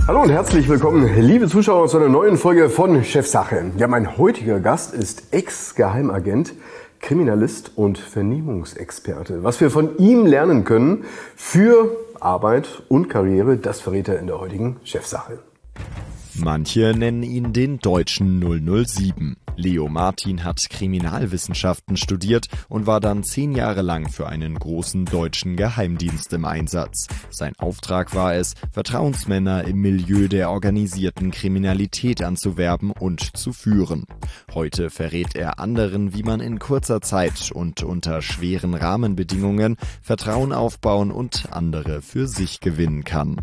Hallo und herzlich willkommen, liebe Zuschauer, zu einer neuen Folge von Chefsache. Ja, mein heutiger Gast ist Ex-Geheimagent, Kriminalist und Vernehmungsexperte. Was wir von ihm lernen können für Arbeit und Karriere, das verrät er in der heutigen Chefsache. Manche nennen ihn den deutschen 007. Leo Martin hat Kriminalwissenschaften studiert und war dann 10 Jahre lang für einen großen deutschen Geheimdienst im Einsatz. Sein Auftrag war es, Vertrauensmänner im Milieu der organisierten Kriminalität anzuwerben und zu führen. Heute verrät er anderen, wie man in kurzer Zeit und unter schweren Rahmenbedingungen Vertrauen aufbauen und andere für sich gewinnen kann.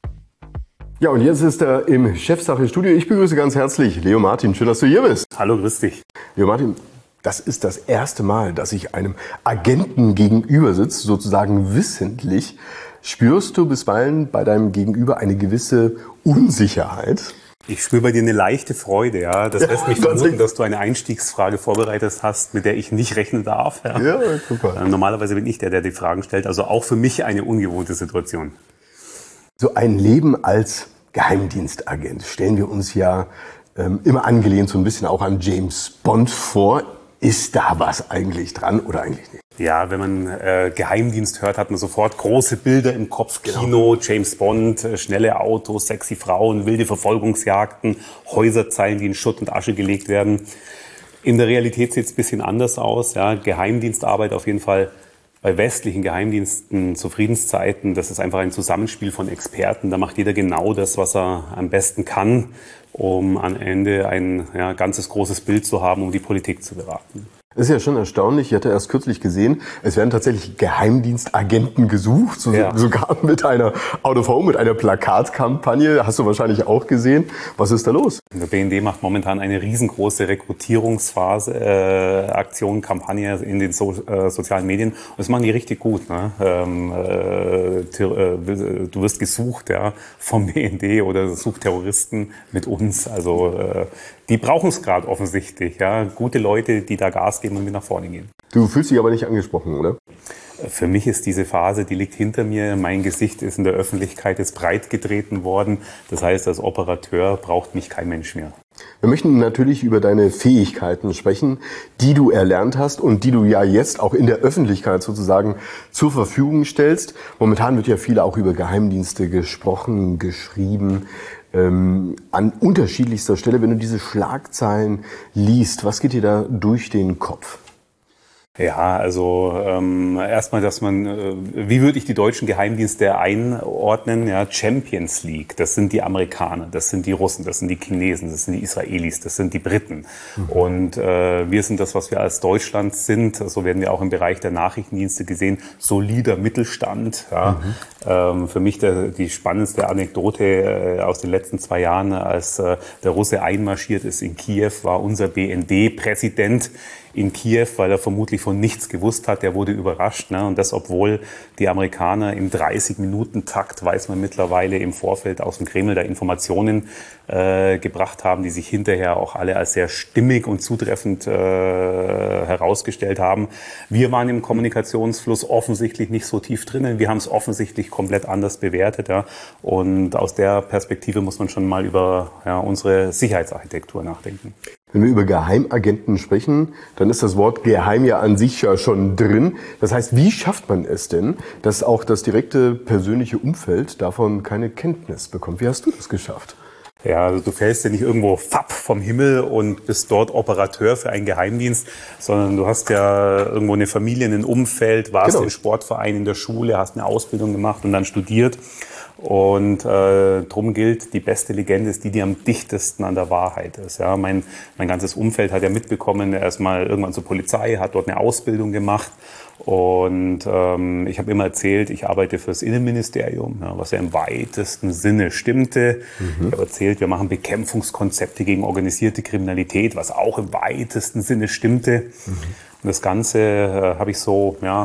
Ja, und jetzt ist er im Chefsache-Studio. Ich begrüße ganz herzlich Leo Martin. Schön, dass du hier bist. Hallo, grüß dich. Leo Martin, das ist das erste Mal, dass ich einem Agenten gegenüber sitze, sozusagen wissentlich. Spürst du bisweilen bei deinem Gegenüber eine gewisse Unsicherheit? Ich spüre bei dir eine leichte Freude, ja. Das lässt mich vermuten, dass du eine Einstiegsfrage vorbereitet hast, mit der ich nicht rechnen darf. Ja, super. Normalerweise bin ich der die Fragen stellt. Also auch für mich eine ungewohnte Situation. So ein Leben als Geheimdienstagent stellen wir uns ja immer angelehnt so ein bisschen auch an James Bond vor. Ist da was eigentlich dran oder eigentlich nicht? Ja, wenn man Geheimdienst hört, hat man sofort große Bilder im Kopf. Kino, James Bond, schnelle Autos, sexy Frauen, wilde Verfolgungsjagden, Häuserzeilen, die in Schutt und Asche gelegt werden. In der Realität sieht es ein bisschen anders aus. Ja. Geheimdienstarbeit auf jeden Fall bei westlichen Geheimdiensten zu Friedenszeiten, das ist einfach ein Zusammenspiel von Experten. Da macht jeder genau das, was er am besten kann, um am Ende ein ganzes großes Bild zu haben, um die Politik zu beraten. Das ist ja schon erstaunlich. Ich hatte erst kürzlich gesehen, es werden tatsächlich Geheimdienstagenten gesucht, sogar mit einer Out of Home, mit einer Plakatkampagne. Hast du wahrscheinlich auch gesehen. Was ist da los? Der BND macht momentan eine riesengroße Rekrutierungsphase, Aktion, Kampagne in den sozialen Medien. Und das machen die richtig gut. Ne? Du wirst gesucht, ja, vom BND oder sucht Terroristen mit uns. Also die brauchen es gerade offensichtlich. Ja? Gute Leute, die da Gas geben und wir nach vorne gehen. Du fühlst dich aber nicht angesprochen, oder? Für mich ist diese Phase, die liegt hinter mir. Mein Gesicht ist in der Öffentlichkeit jetzt breit getreten worden. Das heißt, als Operateur braucht mich kein Mensch mehr. Wir möchten natürlich über deine Fähigkeiten sprechen, die du erlernt hast und die du ja jetzt auch in der Öffentlichkeit sozusagen zur Verfügung stellst. Momentan wird ja viel auch über Geheimdienste gesprochen, geschrieben. An unterschiedlichster Stelle, wenn du diese Schlagzeilen liest, was geht dir da durch den Kopf? Ja, also erstmal, dass man, wie würde ich die deutschen Geheimdienste einordnen? Ja, Champions League, das sind die Amerikaner, das sind die Russen, das sind die Chinesen, das sind die Israelis, das sind die Briten. Und wir sind das, was wir als Deutschland sind. So werden wir auch im Bereich der Nachrichtendienste gesehen. Solider Mittelstand. Ja. Für mich die spannendste Anekdote aus den letzten 2 Jahren, als der Russe einmarschiert ist in Kiew, war unser BND-Präsident in Kiew, weil er vermutlich von nichts gewusst hat. Der wurde überrascht. Ne? Und das, obwohl die Amerikaner im 30-Minuten-Takt, weiß man mittlerweile im Vorfeld aus dem Kreml, da Informationen gebracht haben, die sich hinterher auch alle als sehr stimmig und zutreffend herausgestellt haben. Wir waren im Kommunikationsfluss offensichtlich nicht so tief drinnen. Wir haben es offensichtlich komplett anders bewertet. Ja? Und aus der Perspektive muss man schon mal über unsere Sicherheitsarchitektur nachdenken. Wenn wir über Geheimagenten sprechen, dann ist das Wort Geheim ja an sich ja schon drin. Das heißt, wie schafft man es denn, dass auch das direkte persönliche Umfeld davon keine Kenntnis bekommt? Wie hast du das geschafft? Ja, also du fällst ja nicht irgendwo vom Himmel und bist dort Operateur für einen Geheimdienst, sondern du hast ja irgendwo eine Familie, ein Umfeld, warst im Sportverein, in der Schule, hast eine Ausbildung gemacht und dann studiert. Und drum gilt, die beste Legende ist die, die am dichtesten an der Wahrheit ist. Ja, mein ganzes Umfeld hat ja mitbekommen, er ist mal irgendwann zur Polizei, hat dort eine Ausbildung gemacht. Und ich habe immer erzählt, ich arbeite fürs Innenministerium, ja, was ja im weitesten Sinne stimmte. Ich habe erzählt, wir machen Bekämpfungskonzepte gegen organisierte Kriminalität, was auch im weitesten Sinne stimmte. Und das Ganze habe ich so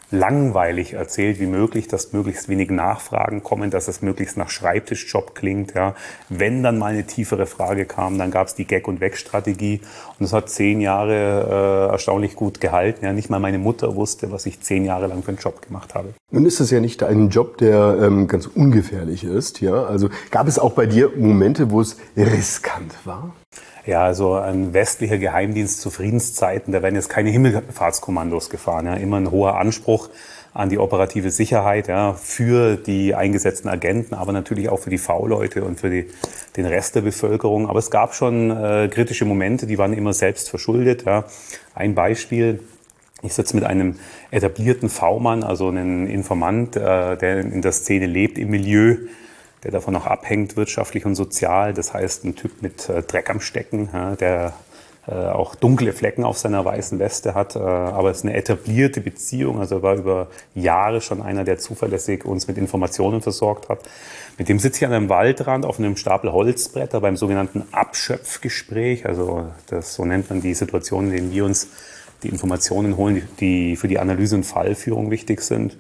langweilig erzählt wie möglich, dass möglichst wenig Nachfragen kommen, dass es möglichst nach Schreibtischjob klingt. Ja. Wenn dann mal eine tiefere Frage kam, dann gab es die Gag- und Weg-Strategie. Und es hat 10 Jahre erstaunlich gut gehalten. Ja. Nicht mal meine Mutter wusste, was ich 10 Jahre lang für einen Job gemacht habe. Nun ist es ja nicht ein Job, der ganz ungefährlich ist. Ja. Also gab es auch bei dir Momente, wo es riskant war? Ja, also ein westlicher Geheimdienst zu Friedenszeiten, da werden jetzt keine Himmelfahrtskommandos gefahren. Ja. Immer ein hoher Anspruch an die operative Sicherheit, ja, für die eingesetzten Agenten, aber natürlich auch für die V-Leute und für den Rest der Bevölkerung. Aber es gab schon kritische Momente, die waren immer selbst verschuldet. Ja. Ein Beispiel: Ich sitze mit einem etablierten V-Mann, also einem Informant, der in der Szene lebt, im Milieu, der davon auch abhängt, wirtschaftlich und sozial. Das heißt, ein Typ mit Dreck am Stecken, ja, der auch dunkle Flecken auf seiner weißen Weste hat. Aber es ist eine etablierte Beziehung. Also er war über Jahre schon einer, der zuverlässig uns mit Informationen versorgt hat. Mit dem sitze ich an einem Waldrand auf einem Stapel Holzbretter beim sogenannten Abschöpfgespräch. Also so nennt man die Situation, in denen wir uns die Informationen holen, die für die Analyse und Fallführung wichtig sind.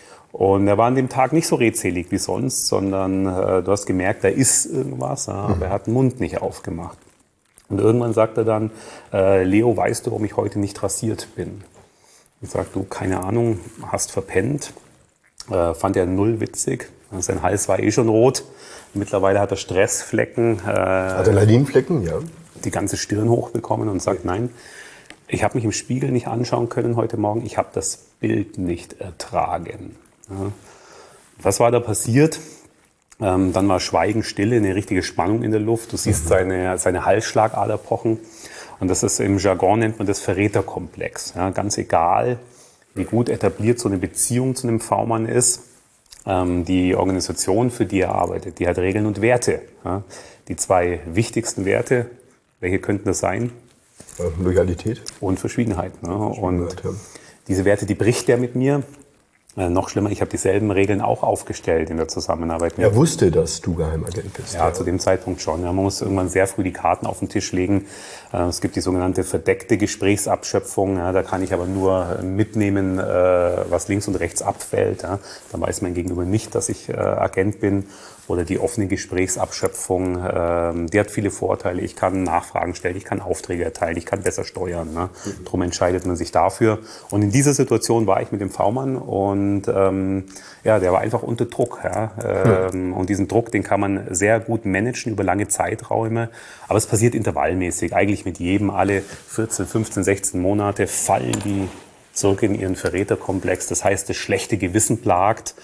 Und er war an dem Tag nicht so redselig wie sonst, sondern du hast gemerkt, da ist irgendwas, ja, aber er hat den Mund nicht aufgemacht. Und irgendwann sagt er dann: Leo, weißt du, warum ich heute nicht rasiert bin? Ich sage: Du, keine Ahnung, hast verpennt. Fand er null witzig. Sein Hals war schon rot. Mittlerweile hat er Stressflecken. Adrenalinflecken, ja. Die ganze Stirn hochbekommen und sagt: Nein, ich habe mich im Spiegel nicht anschauen können heute Morgen. Ich habe das Bild nicht ertragen. Ja. Was war da passiert? Dann war Schweigen, Stille, eine richtige Spannung in der Luft. Du siehst seine Halsschlagader pochen. Und das ist, im Jargon nennt man das Verräterkomplex. Ja, ganz egal, wie gut etabliert so eine Beziehung zu einem V-Mann ist. Die Organisation, für die er arbeitet, die hat Regeln und Werte. Ja. Die 2 wichtigsten Werte, welche könnten das sein? Loyalität. Und Verschwiegenheit. Ne? Und ja. diese Werte, die bricht er mit mir. Noch schlimmer, ich habe dieselben Regeln auch aufgestellt in der Zusammenarbeit. Er wusste, dass du Geheimagent bist. Ja, zu dem Zeitpunkt schon. Ja, man muss irgendwann sehr früh die Karten auf den Tisch legen. Es gibt die sogenannte verdeckte Gesprächsabschöpfung. Ja, da kann ich aber nur mitnehmen, was links und rechts abfällt. Ja. Dann weiß mein Gegenüber nicht, dass ich Agent bin. Oder die offene Gesprächsabschöpfung, die hat viele Vorteile. Ich kann Nachfragen stellen, ich kann Aufträge erteilen, ich kann besser steuern. Ne? Darum entscheidet man sich dafür. Und in dieser Situation war ich mit dem V-Mann und ja, der war einfach unter Druck. Ja? Und diesen Druck, den kann man sehr gut managen über lange Zeiträume. Aber es passiert intervallmäßig, eigentlich mit jedem. Alle 14, 15, 16 Monate fallen die zurück in ihren Verräterkomplex. Das heißt, das schlechte Gewissen plagt.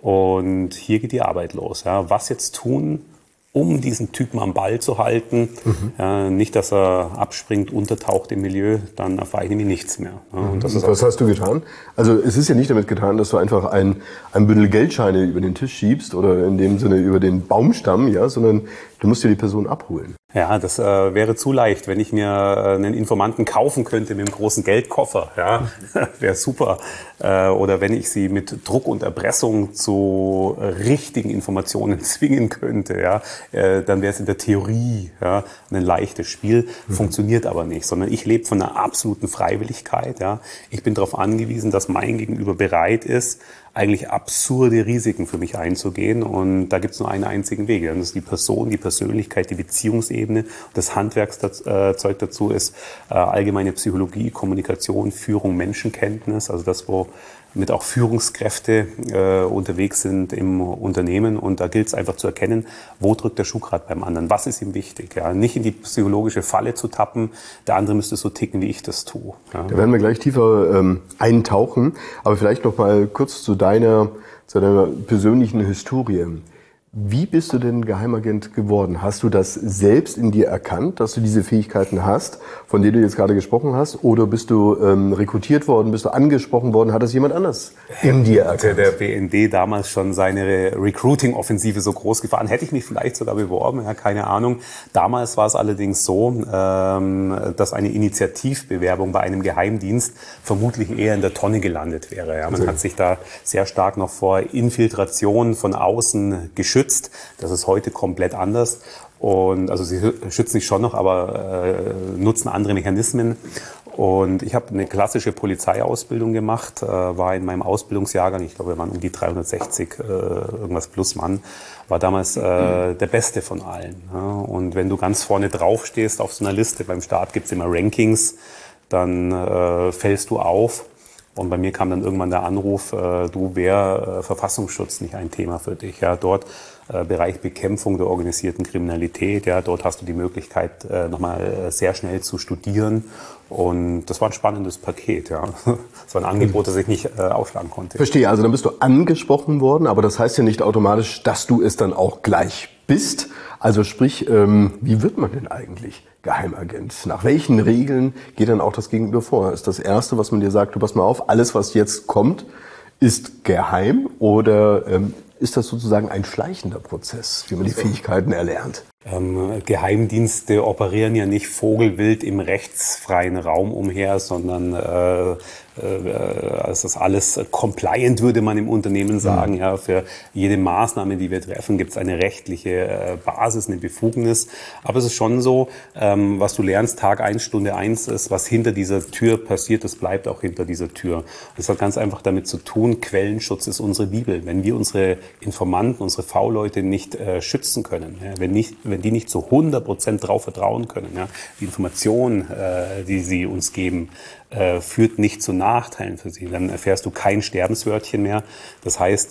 Und hier geht die Arbeit los. Ja. Was jetzt tun, um diesen Typen am Ball zu halten? Nicht, dass er abspringt, untertaucht im Milieu, dann erfahre ich nämlich nichts mehr. Ja. Und das ist was hast du getan? Also es ist ja nicht damit getan, dass du einfach ein Bündel Geldscheine über den Tisch schiebst oder in dem Sinne über den Baumstamm, ja, sondern du musst dir die Person abholen. Ja, das wäre zu leicht, wenn ich mir einen Informanten kaufen könnte mit einem großen Geldkoffer. Ja, wäre super. Oder wenn ich sie mit Druck und Erpressung zu richtigen Informationen zwingen könnte. Ja, dann wäre es in der Theorie ja ein leichtes Spiel. Funktioniert aber nicht, sondern ich lebe von einer absoluten Freiwilligkeit. Ja, ich bin darauf angewiesen, dass mein Gegenüber bereit ist, eigentlich absurde Risiken für mich einzugehen. Und da gibt es nur einen einzigen Weg. Das ist die Person, die Persönlichkeit, die Beziehungsebene. Das Handwerkszeug dazu ist allgemeine Psychologie, Kommunikation, Führung, Menschenkenntnis. Also das, womit auch Führungskräfte unterwegs sind im Unternehmen. Und da gilt es einfach zu erkennen, wo drückt der Schuh gerade beim anderen. Was ist ihm wichtig? Ja? Nicht in die psychologische Falle zu tappen. Der andere müsste so ticken, wie ich das tue. Ja? Da werden wir gleich tiefer eintauchen. Aber vielleicht noch mal kurz zu deiner persönlichen Historie. Wie bist du denn Geheimagent geworden? Hast du das selbst in dir erkannt, dass du diese Fähigkeiten hast, von denen du jetzt gerade gesprochen hast? Oder bist du rekrutiert worden, bist du angesprochen worden? Hat das jemand anders in dir erkannt? Der BND damals schon seine Recruiting-Offensive so groß gefahren. Hätte ich mich vielleicht sogar beworben, ja, keine Ahnung. Damals war es allerdings so, dass eine Initiativbewerbung bei einem Geheimdienst vermutlich eher in der Tonne gelandet wäre. Ja. Man hat sich da sehr stark noch vor Infiltration von außen geschützt. Das ist heute komplett anders. Und also sie schützen sich schon noch, aber nutzen andere Mechanismen. Und ich habe eine klassische Polizeiausbildung gemacht, war in meinem Ausbildungsjahrgang, ich glaube, wir waren um die 360, irgendwas plus Mann, war damals der Beste von allen. Ja. Und wenn du ganz vorne drauf stehst auf so einer Liste, beim Start gibt's immer Rankings, dann fällst du auf. Und bei mir kam dann irgendwann der Anruf, du, wäre Verfassungsschutz nicht ein Thema für dich. Ja, dort Bereich Bekämpfung der organisierten Kriminalität, ja, dort hast du die Möglichkeit, nochmal sehr schnell zu studieren. Und das war ein spannendes Paket, ja. Das war ein Angebot, das ich nicht aufschlagen konnte. Verstehe, also dann bist du angesprochen worden, aber das heißt ja nicht automatisch, dass du es dann auch gleich bist. Also sprich, wie wird man denn eigentlich Geheimagent? Nach welchen Regeln geht dann auch das Gegenüber vor? Ist das Erste, was man dir sagt, du pass mal auf, alles, was jetzt kommt, ist geheim? Oder ist das sozusagen ein schleichender Prozess, wie man die Fähigkeiten erlernt? Geheimdienste operieren ja nicht vogelwild im rechtsfreien Raum umher, sondern es ist alles compliant, würde man im Unternehmen sagen. Ja, für jede Maßnahme, die wir treffen, gibt es eine rechtliche Basis, eine Befugnis. Aber es ist schon so, was du lernst, Tag 1, Stunde 1 ist, was hinter dieser Tür passiert, das bleibt auch hinter dieser Tür. Das hat ganz einfach damit zu tun, Quellenschutz ist unsere Bibel. Wenn wir unsere Informanten, unsere V-Leute nicht schützen können, ja, wenn die nicht zu 100% drauf vertrauen können, ja, die Information, die sie uns geben, führt nicht zu Nachteilen für sie. Dann erfährst du kein Sterbenswörtchen mehr. Das heißt,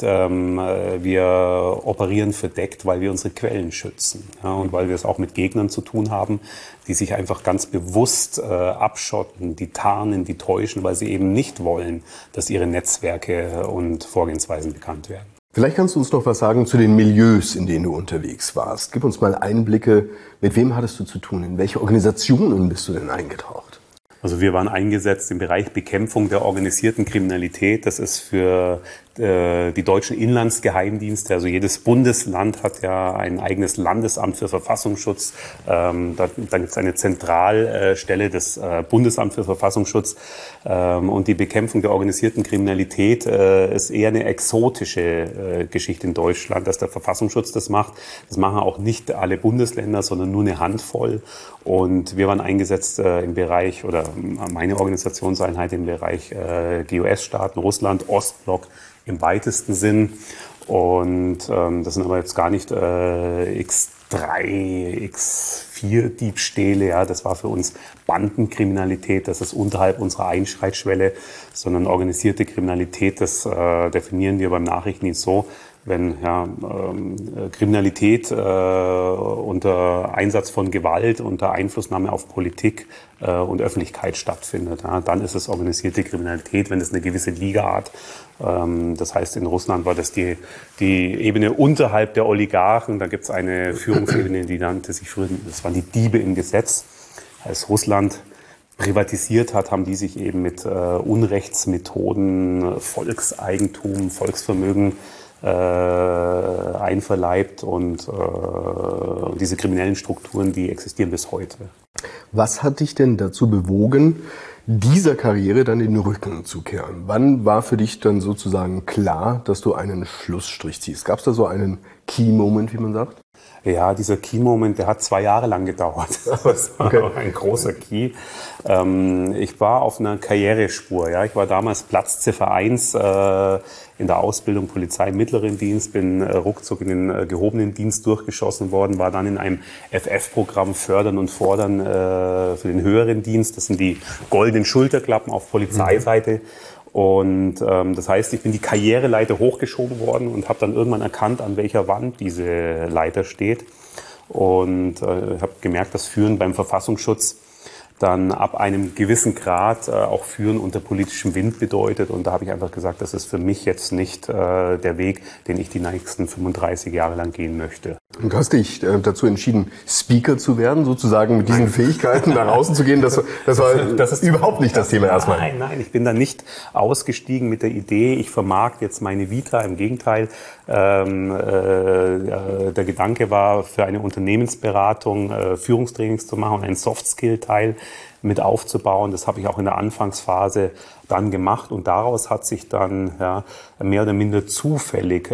wir operieren verdeckt, weil wir unsere Quellen schützen. Ja, und weil wir es auch mit Gegnern zu tun haben, die sich einfach ganz bewusst abschotten, die tarnen, die täuschen, weil sie eben nicht wollen, dass ihre Netzwerke und Vorgehensweisen bekannt werden. Vielleicht kannst du uns noch was sagen zu den Milieus, in denen du unterwegs warst. Gib uns mal Einblicke, mit wem hattest du zu tun? In welche Organisationen bist du denn eingetaucht? Also wir waren eingesetzt im Bereich Bekämpfung der organisierten Kriminalität. Das ist für die deutschen Inlandsgeheimdienste, also jedes Bundesland hat ja ein eigenes Landesamt für Verfassungsschutz. Dann gibt es eine Zentralstelle, das Bundesamt für Verfassungsschutz. Und die Bekämpfung der organisierten Kriminalität ist eher eine exotische Geschichte in Deutschland, dass der Verfassungsschutz das macht. Das machen auch nicht alle Bundesländer, sondern nur eine Handvoll. Und wir waren eingesetzt im Bereich, oder meine Organisationseinheit im Bereich GUS-Staaten, Russland, Ostblock, im weitesten Sinn. Und das sind aber jetzt gar nicht X3, X4 Diebstähle. Ja, das war für uns Bandenkriminalität. Das ist unterhalb unserer Einschreitschwelle, sondern organisierte Kriminalität. Das definieren wir beim Nachrichtendienst so, wenn Kriminalität unter Einsatz von Gewalt, unter Einflussnahme auf Politik und Öffentlichkeit stattfindet, ja, dann ist es organisierte Kriminalität, wenn es eine gewisse Liga hat. Das heißt, in Russland war das die Ebene unterhalb der Oligarchen. Da gibt es eine Führungsebene, die nannte sich früher, das waren die Diebe im Gesetz. Als Russland privatisiert hat, haben die sich eben mit Unrechtsmethoden, Volkseigentum, Volksvermögen einverleibt, und diese kriminellen Strukturen, die existieren bis heute. Was hat dich denn dazu bewogen, dieser Karriere dann den Rücken zu kehren? Wann war für dich dann sozusagen klar, dass du einen Schlussstrich ziehst? Gab es da so einen Key-Moment, wie man sagt? Ja, dieser Key-Moment, der hat 2 Jahre lang gedauert. Das war okay. Ein großer Key. Ich war auf einer Karrierespur. Ja. Ich war damals Platzziffer 1 in der Ausbildung Polizei im mittleren Dienst, bin ruckzuck in den gehobenen Dienst durchgeschossen worden, war dann in einem FF-Programm Fördern und Fordern für den höheren Dienst. Das sind die goldenen Schulterklappen auf Polizeiseite. Und das heißt, ich bin die Karriereleiter hochgeschoben worden und habe dann irgendwann erkannt, an welcher Wand diese Leiter steht. Und habe gemerkt, dass Führen beim Verfassungsschutz dann ab einem gewissen Grad auch Führen unter politischem Wind bedeutet. Und da habe ich einfach gesagt, das ist für mich jetzt nicht der Weg, den ich die nächsten 35 Jahre lang gehen möchte. Und du hast dich dazu entschieden, Speaker zu werden, sozusagen mit diesen Fähigkeiten nach außen zu gehen. Das ist überhaupt nicht das Thema erstmal. Nein, ich bin da nicht ausgestiegen mit der Idee, ich vermarkte jetzt meine Vita. Im Gegenteil, der Gedanke war, für eine Unternehmensberatung Führungstrainings zu machen und einen Soft-Skill-Teil mit aufzubauen. Das habe ich auch in der Anfangsphase dann gemacht, und daraus hat sich dann mehr oder minder zufällig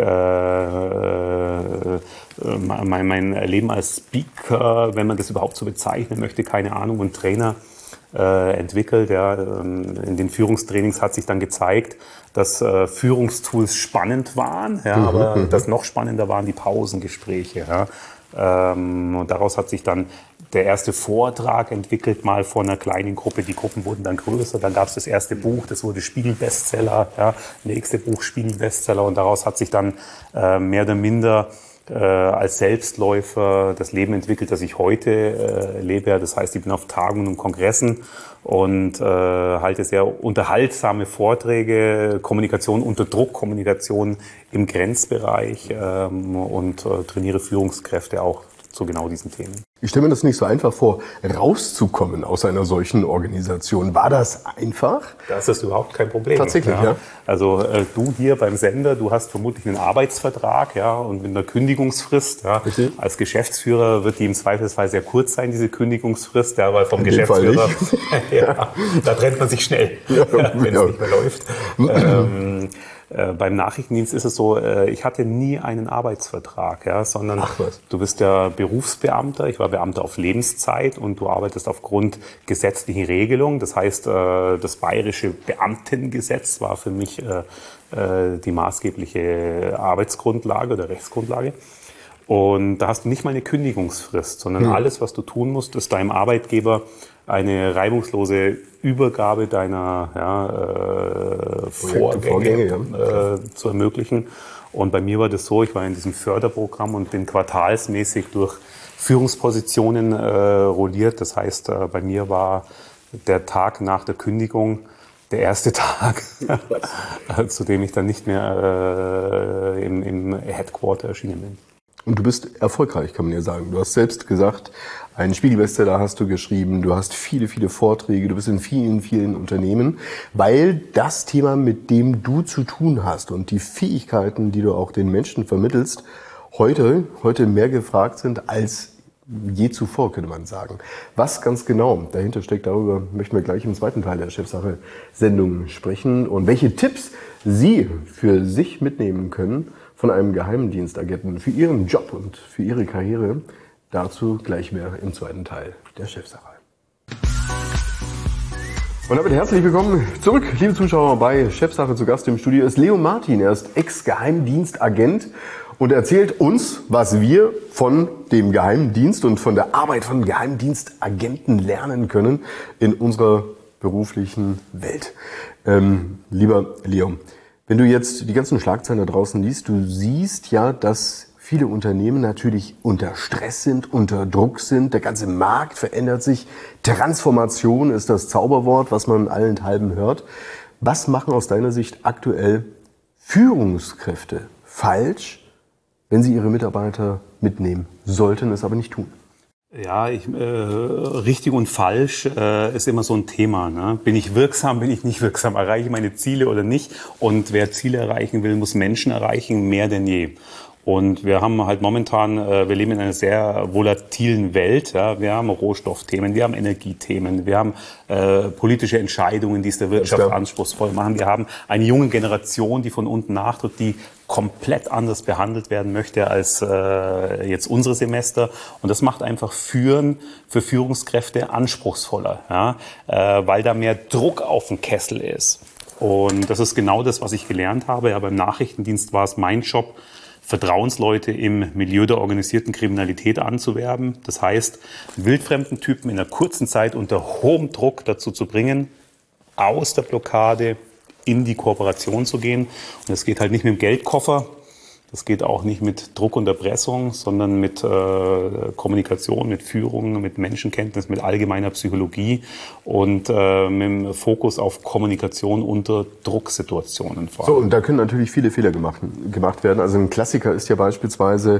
mein Leben als Speaker, wenn man das überhaupt so bezeichnen möchte, keine Ahnung, und Trainer entwickelt. Ja. In den Führungstrainings hat sich dann gezeigt, dass Führungstools spannend waren, ja, aber das noch spannender waren die Pausengespräche. Ja. Und daraus hat sich dann der erste Vortrag entwickelt, mal vor einer kleinen Gruppe. Die Gruppen wurden dann größer. Dann gab es das erste Buch, das wurde Spiegel-Bestseller. Ja. Nächste Buch Spiegel-Bestseller. Und daraus hat sich dann mehr oder minder als Selbstläufer das Leben entwickelt, das ich heute lebe. Das heißt, ich bin auf Tagungen und Kongressen und halte sehr unterhaltsame Vorträge, Kommunikation unter Druck, Kommunikation im Grenzbereich und trainiere Führungskräfte auch zu genau diesen Themen. Ich stelle mir das nicht so einfach vor, rauszukommen aus einer solchen Organisation. War das einfach? Das ist überhaupt kein Problem. Tatsächlich, ja. Also du hier beim Sender, du hast vermutlich einen Arbeitsvertrag, ja, und mit einer Kündigungsfrist. Ja. Richtig. Als Geschäftsführer wird die im Zweifelsfall sehr kurz sein, diese Kündigungsfrist, ja, weil vom Geschäftsführer, ja, da trennt man sich schnell, ja, wenn es nicht mehr läuft. Beim Nachrichtendienst ist es so, ich hatte nie einen Arbeitsvertrag, ja, sondern du bist ja Berufsbeamter, ich war Beamter auf Lebenszeit und du arbeitest aufgrund gesetzlichen Regelungen. Das heißt, das bayerische Beamtengesetz war für mich die maßgebliche Arbeitsgrundlage oder Rechtsgrundlage. Und da hast du nicht mal eine Kündigungsfrist, sondern alles, was du tun musst, ist deinem Arbeitgeber eine reibungslose Übergabe deiner Vorgänge zu ermöglichen. Und bei mir war das so, ich war in diesem Förderprogramm und bin quartalsmäßig durch Führungspositionen rolliert. Das heißt, bei mir war der Tag nach der Kündigung der erste Tag, zu dem ich dann nicht mehr im Headquarter erschienen bin. Und du bist erfolgreich, kann man ja sagen. Du hast selbst gesagt, einen Spiegel-Bestseller hast du geschrieben, du hast viele, viele Vorträge, du bist in vielen, vielen Unternehmen, weil das Thema, mit dem du zu tun hast und die Fähigkeiten, die du auch den Menschen vermittelst, heute mehr gefragt sind als je zuvor, könnte man sagen. Was ganz genau dahinter steckt, darüber möchten wir gleich im zweiten Teil der Chefsache-Sendung sprechen und welche Tipps Sie für sich mitnehmen können von einem Geheimdienstagenten für Ihren Job und für Ihre Karriere. Dazu gleich mehr im zweiten Teil der Chefsache. Und damit herzlich willkommen zurück, liebe Zuschauer, bei Chefsache. Zu Gast im Studio ist Leo Martin. Er ist Ex-Geheimdienstagent und erzählt uns, was wir von dem Geheimdienst und von der Arbeit von Geheimdienstagenten lernen können in unserer beruflichen Welt. Lieber Leo, wenn du jetzt die ganzen Schlagzeilen da draußen liest, du siehst ja, dass viele Unternehmen natürlich unter Stress sind, unter Druck sind. Der ganze Markt verändert sich. Transformation ist das Zauberwort, was man allenthalben hört. Was machen aus deiner Sicht aktuell Führungskräfte falsch, wenn sie ihre Mitarbeiter mitnehmen, sollten es aber nicht tun? Ja, richtig und falsch ist immer so ein Thema. Ne? Bin ich wirksam, bin ich nicht wirksam? Erreiche ich meine Ziele oder nicht? Und wer Ziele erreichen will, muss Menschen erreichen, mehr denn je. Und wir haben halt momentan, wir leben in einer sehr volatilen Welt. Ja. Wir haben Rohstoffthemen, wir haben Energiethemen, wir haben politische Entscheidungen, die es der Wirtschaft anspruchsvoll machen. Wir haben eine junge Generation, die von unten nachtritt, die komplett anders behandelt werden möchte als jetzt unsere Semester. Und das macht einfach Führen für Führungskräfte anspruchsvoller, ja, weil da mehr Druck auf dem Kessel ist. Und das ist genau das, was ich gelernt habe. Ja, beim Nachrichtendienst war es mein Job, Vertrauensleute im Milieu der organisierten Kriminalität anzuwerben. Das heißt, wildfremden Typen in einer kurzen Zeit unter hohem Druck dazu zu bringen, aus der Blockade in die Kooperation zu gehen. Und das geht halt nicht mit dem Geldkoffer, das geht auch nicht mit Druck und Erpressung, sondern mit Kommunikation, mit Führung, mit Menschenkenntnis, mit allgemeiner Psychologie und mit dem Fokus auf Kommunikation unter Drucksituationen. So, und da können natürlich viele Fehler gemacht werden. Also ein Klassiker ist ja beispielsweise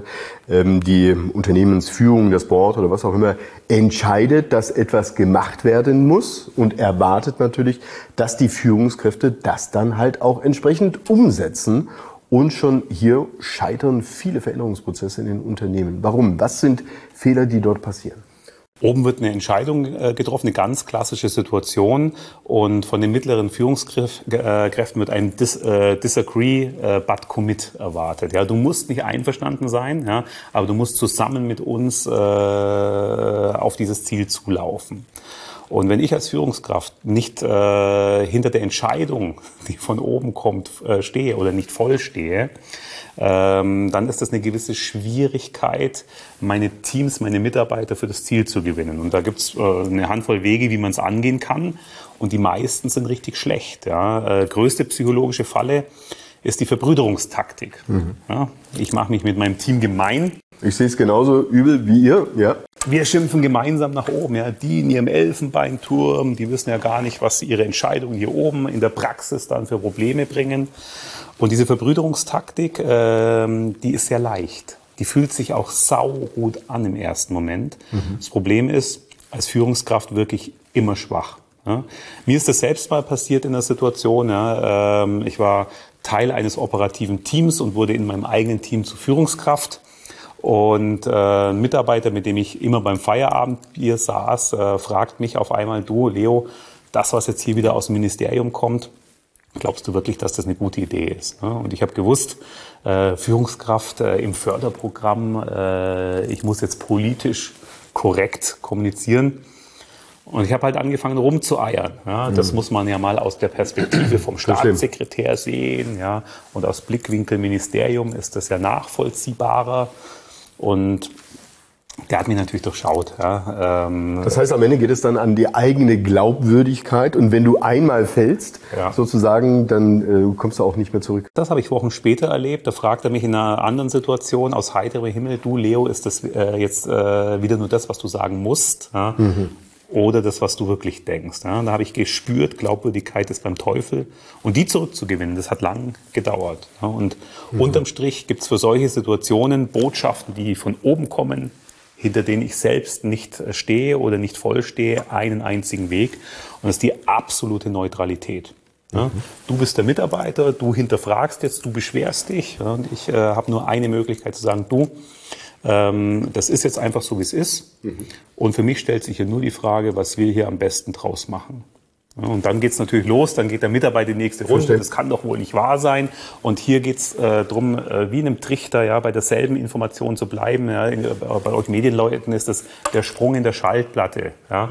die Unternehmensführung, das Board oder was auch immer, entscheidet, dass etwas gemacht werden muss und erwartet natürlich, dass die Führungskräfte das dann halt auch entsprechend umsetzen. Und schon hier scheitern viele Veränderungsprozesse in den Unternehmen. Warum? Was sind Fehler, die dort passieren? Oben wird eine Entscheidung getroffen, eine ganz klassische Situation. Und von den mittleren Führungskräften wird ein Disagree but Commit erwartet. Ja, du musst nicht einverstanden sein, ja, aber du musst zusammen mit uns auf dieses Ziel zulaufen. Und wenn ich als Führungskraft nicht hinter der Entscheidung, die von oben kommt, stehe oder nicht voll stehe, dann ist das eine gewisse Schwierigkeit, meine Teams, meine Mitarbeiter für das Ziel zu gewinnen. Und da gibt's eine Handvoll Wege, wie man es angehen kann. Und die meisten sind richtig schlecht. Ja. Größte psychologische Falle ist die Verbrüderungstaktik. Ja. Ich mache mich mit meinem Team gemein. Ich sehe es genauso übel wie ihr. Ja. Wir schimpfen gemeinsam nach oben. Ja. Die in ihrem Elfenbeinturm, die wissen ja gar nicht, was ihre Entscheidungen hier oben in der Praxis dann für Probleme bringen. Und diese Verbrüderungstaktik, die ist sehr leicht. Die fühlt sich auch saugut an im ersten Moment. Das Problem ist, als Führungskraft wirklich immer schwach. Ja. Mir ist das selbst mal passiert in der Situation. Ja. Ich war Teil eines operativen Teams und wurde in meinem eigenen Team zur Führungskraft. Und ein Mitarbeiter, mit dem ich immer beim Feierabendbier saß, fragt mich auf einmal, du Leo, das, was jetzt hier wieder aus dem Ministerium kommt, glaubst du wirklich, dass das eine gute Idee ist? Und ich habe gewusst, Führungskraft im Förderprogramm, ich muss jetzt politisch korrekt kommunizieren. Und ich habe halt angefangen rumzueiern. Ja, das muss man ja mal aus der Perspektive vom Staatssekretär sehen. Ja, und aus Blickwinkel Ministerium ist das ja nachvollziehbarer. Und der hat mich natürlich durchschaut. Ja. Das heißt, am Ende geht es dann an die eigene Glaubwürdigkeit. Und wenn du einmal fällst, sozusagen, dann kommst du auch nicht mehr zurück. Das habe ich Wochen später erlebt. Da fragt er mich in einer anderen Situation aus heiterem Himmel, du Leo, ist das jetzt wieder nur das, was du sagen musst? Ja? Oder das, was du wirklich denkst. Ja? Da habe ich gespürt, Glaubwürdigkeit ist beim Teufel. Und die zurückzugewinnen, das hat lang gedauert. Ja? Und unterm Strich gibt es für solche Situationen Botschaften, die von oben kommen, hinter denen ich selbst nicht stehe oder nicht voll stehe, einen einzigen Weg. Und das ist die absolute Neutralität. Ja? Du bist der Mitarbeiter, du hinterfragst jetzt, du beschwerst dich. Ja? Und ich habe nur eine Möglichkeit zu sagen, du, das ist jetzt einfach so, wie es ist. Und für mich stellt sich hier nur die Frage, was wir hier am besten draus machen. Ja, und dann geht's natürlich los, dann geht der Mitarbeiter in die nächste Runde. Das kann doch wohl nicht wahr sein. Und hier geht's drum, wie in einem Trichter, ja, bei derselben Information zu bleiben. Ja. Bei euch Medienleuten ist das der Sprung in der Schaltplatte. Ja.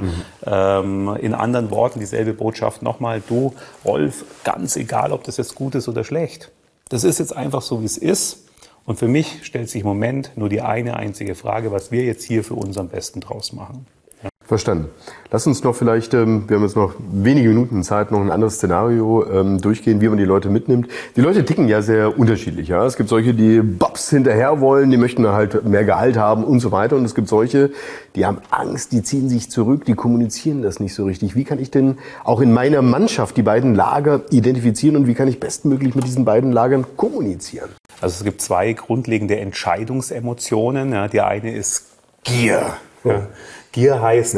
In anderen Worten dieselbe Botschaft nochmal. Du, Rolf, ganz egal, ob das jetzt gut ist oder schlecht. Das ist jetzt einfach so, wie es ist. Und für mich stellt sich im Moment nur die eine einzige Frage, was wir jetzt hier für uns am besten draus machen. Ja. Verstanden. Lass uns noch vielleicht, wir haben jetzt noch wenige Minuten Zeit, noch ein anderes Szenario durchgehen, wie man die Leute mitnimmt. Die Leute ticken ja sehr unterschiedlich. Ja? Es gibt solche, die Babs hinterher wollen, die möchten halt mehr Gehalt haben und so weiter. Und es gibt solche, die haben Angst, die ziehen sich zurück, die kommunizieren das nicht so richtig. Wie kann ich denn auch in meiner Mannschaft die beiden Lager identifizieren und wie kann ich bestmöglich mit diesen beiden Lagern kommunizieren? Also es gibt zwei grundlegende Entscheidungsemotionen. Ja, die eine ist Gier. Ja. Gier heißt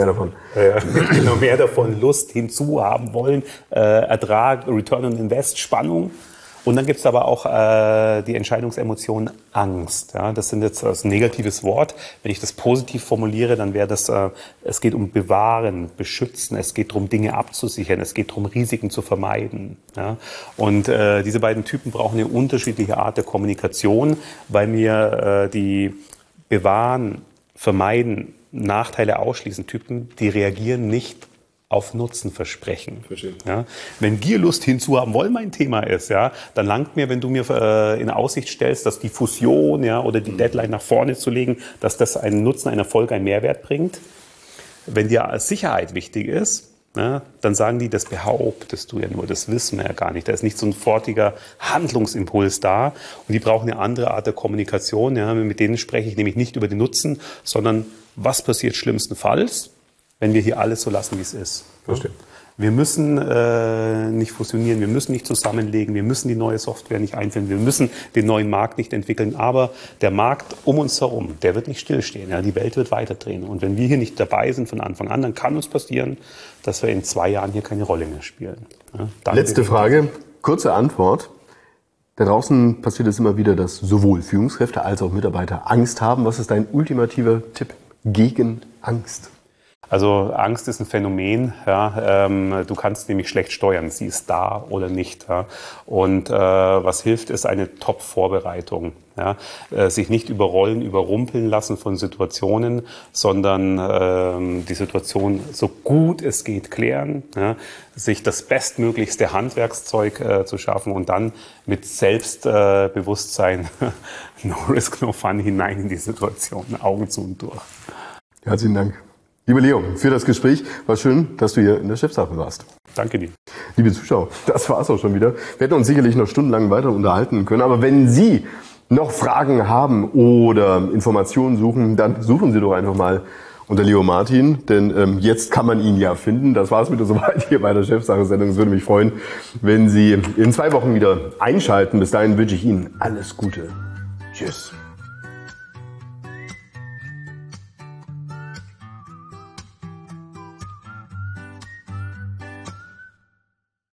mehr davon, Lust, hinzuhaben wollen, Ertrag, Return on Invest, Spannung. Und dann gibt es aber auch die Entscheidungsemotion Angst. Ja, das ist ein negatives Wort. Wenn ich das positiv formuliere, dann wäre das, es geht um Bewahren, Beschützen, es geht darum, Dinge abzusichern, es geht darum, Risiken zu vermeiden. Ja? Und diese beiden Typen brauchen eine unterschiedliche Art der Kommunikation, weil mir die Bewahren, Vermeiden, Nachteile ausschließen Typen, die reagieren nicht auf Nutzenversprechen. Ja, wenn Gierlust hinzuhaben wollen mein Thema ist, ja, dann langt mir, wenn du mir in Aussicht stellst, dass die Fusion, ja, oder die Deadline nach vorne zu legen, dass das einen Nutzen, einen Erfolg, einen Mehrwert bringt. Wenn dir Sicherheit wichtig ist, ja, dann sagen die, das behauptest du ja nur, das wissen wir ja gar nicht. Da ist nicht so ein sofortiger Handlungsimpuls da und die brauchen eine andere Art der Kommunikation. Ja. Mit denen spreche ich nämlich nicht über den Nutzen, sondern was passiert schlimmstenfalls, wenn wir hier alles so lassen, wie es ist. Verstehe. Wir müssen nicht fusionieren, wir müssen nicht zusammenlegen, wir müssen die neue Software nicht einführen, wir müssen den neuen Markt nicht entwickeln, aber der Markt um uns herum, der wird nicht stillstehen, ja, die Welt wird weiterdrehen. Und wenn wir hier nicht dabei sind von Anfang an, dann kann uns passieren, dass wir in 2 Jahren hier keine Rolle mehr spielen. Ja, letzte Frage, kurze Antwort. Da draußen passiert es immer wieder, dass sowohl Führungskräfte als auch Mitarbeiter Angst haben. Was ist dein ultimativer Tipp gegen Angst? Also Angst ist ein Phänomen, ja, du kannst nämlich schlecht steuern, sie ist da oder nicht. Ja. Und was hilft, ist eine Top-Vorbereitung. Ja. Sich nicht überrumpeln lassen von Situationen, sondern die Situation so gut es geht klären, ja. Sich das bestmöglichste Handwerkszeug zu schaffen und dann mit Selbstbewusstsein, no risk, no fun, hinein in die Situation, Augen zu und durch. Herzlichen Dank. Lieber Leo, für das Gespräch. War schön, dass du hier in der Chefsache warst. Danke dir. Liebe Zuschauer, das war's auch schon wieder. Wir hätten uns sicherlich noch stundenlang weiter unterhalten können. Aber wenn Sie noch Fragen haben oder Informationen suchen, dann suchen Sie doch einfach mal unter Leo Martin. Denn jetzt kann man ihn ja finden. Das war's wieder soweit hier bei der Chefsache-Sendung. Es würde mich freuen, wenn Sie in 2 Wochen wieder einschalten. Bis dahin wünsche ich Ihnen alles Gute. Tschüss.